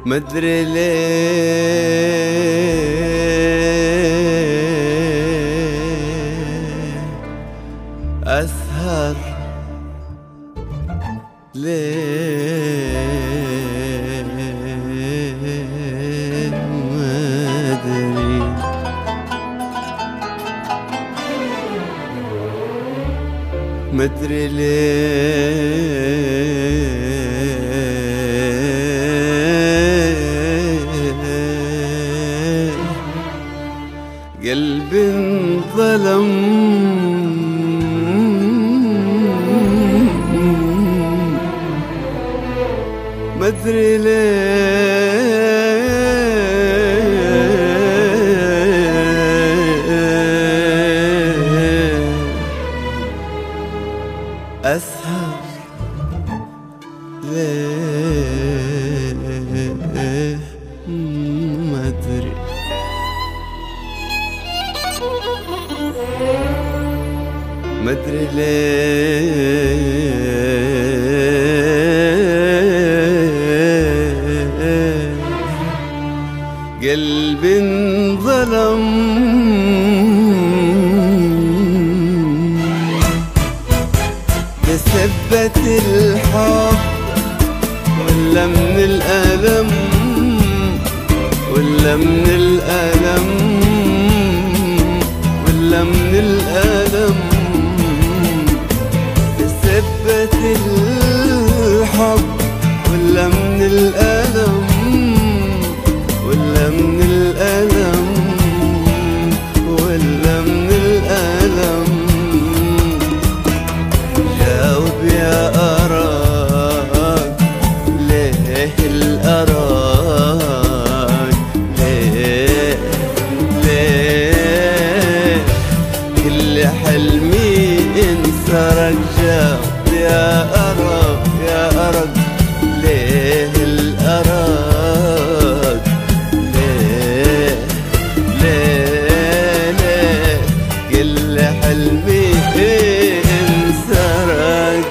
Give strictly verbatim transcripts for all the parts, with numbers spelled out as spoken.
مدري ليه أسهر، ليه مدري مدري ليه قلبي انظلم، مدري ليه أسهر، ليه مدري مدري ليه قلبي انظلم، بسبة الحب ولا من الألم، ولا من الألم، ولا من الألم، بسبة الحب ولا من الألم، ولا من الألم، ولا من الألم. جاوب يا أراك، ليه الأراك، ليه ليه كل حلمي انسرق. جاوب يا أراك، يا أراك، ليه الأراك، ليه ليه ليه كل حلمي انسرق.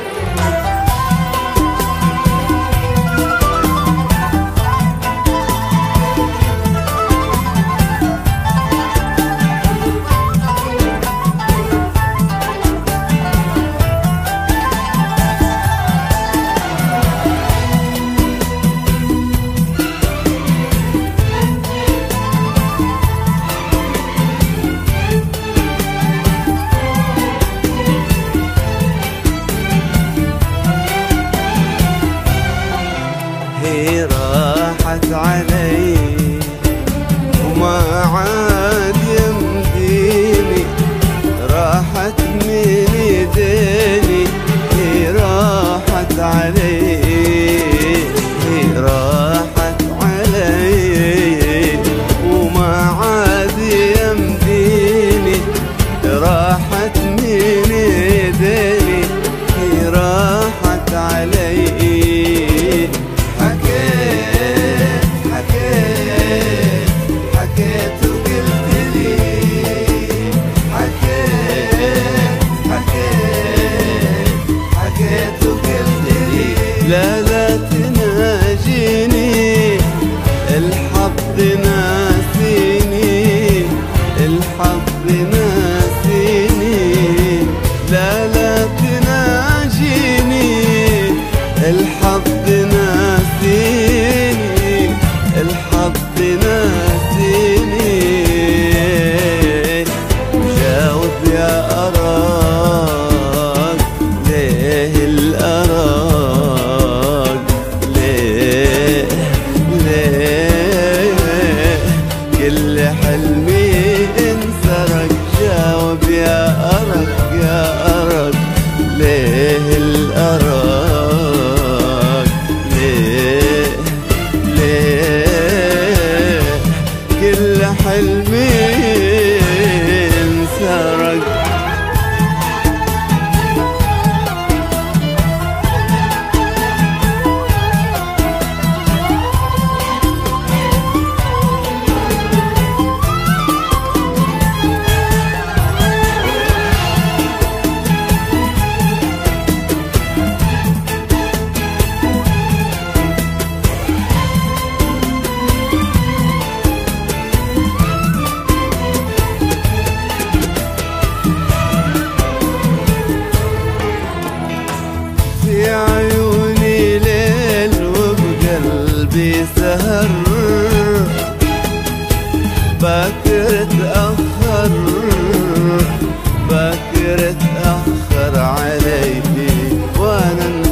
هي راحت علي وما عاد يمديني، راحت من ايديني، هي راحت علي، هي راحت علي وما عاد يمديني، راحت من ايديني، هي راحت علي. لا لا تناجيني، الحظ ناسيني، الحظ ناسيني، لا لا تناجيني، الحظ ناسيني، الحظ ناسيني. جاوب يا أراك، ليه الأراك، ليه ليه كل حلمي انسرق. جاوب يا أراك، يا أراك، ليه الأراك، ليه قلبي سهر باكر تأخر باكر تأخر علي وانا